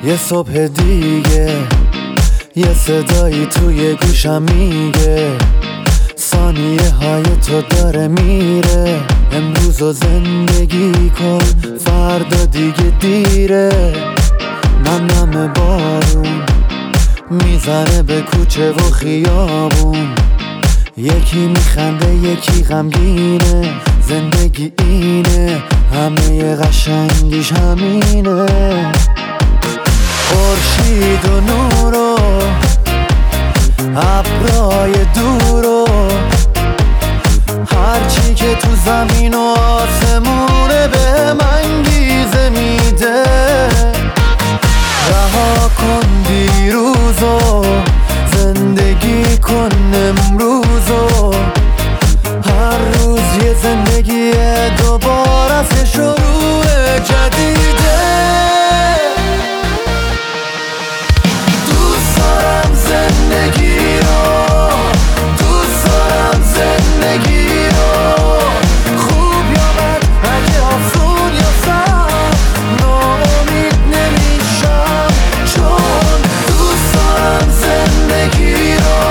یه صبح دیگه یه صدایی توی گوشم میگه ثانیه های تو داره میره. امروز زندگی کن فردا دیگه دیره. نم بارون میزنه به کوچه و خیابون، یکی میخنده یکی غمگینه. زندگی اینه، همه قشنگیش همینه. خورشید و نور و ابرای دور و هرچی که تو زمین و آسمونه به من انگیزه میده. رها کن دیروزو، زندگی کن امروزو. هر روز یه زندگی دوباره از شروع جدیده. دوست دارم زندگی رو، دوست دارم زندگی رو. خوب یا بد، اگه آسون یا سخت، ناامید نمیشم چون دوست دارم زندگی رو.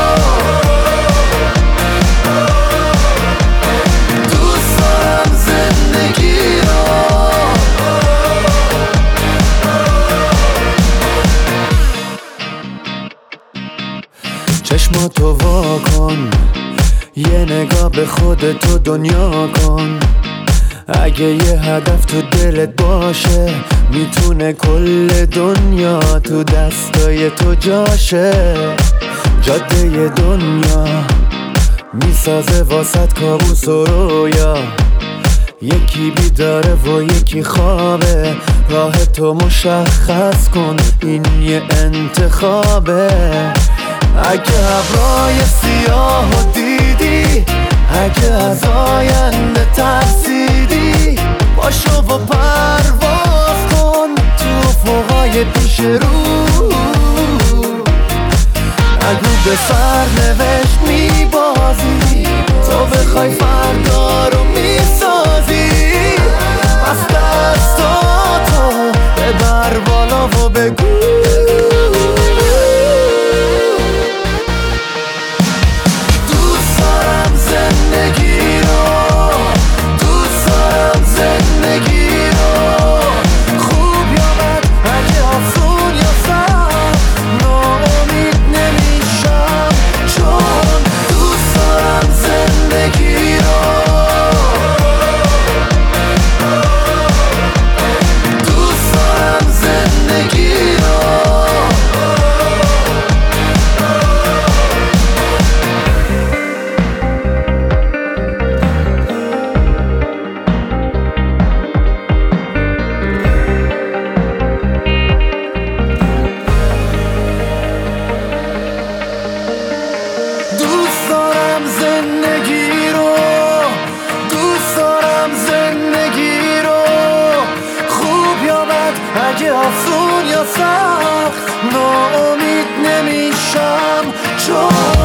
دوست دارم زندگی رو. چشماتو وا کن، یه نگاه به خودتو دنیا کن. اگه یه هدف تو دلت باشه، میتونه کل دنیا تو دستای تو جاشه. جاده دنیا میسازه واسط کابوس و رویا، یکی بیداره و یکی خوابه. راه تو مشخص کن، این یه انتخابه. اگه ابرای سیاهو دیدی، اگه از آینده ترسیدی، باشو و پرواز کن تو افقای پیش رو. اگه به سرنوشت میبازی، تو بخوای فردا رو میسازی. از دستاتو ببر بالا و بگو دوست دارم زندگی رو، دوست دارم زندگی رو. خوب یا بد، اگه آسون یا سخت، ناامید نمیشم چون دوست دارم زندگی رو. دوست دارم زندگی رو. دوست دارم زندگی رو، دوست دارم زندگی رو. خوب یا بد، اگه آسون یا سخت، ناامید نمیشم چون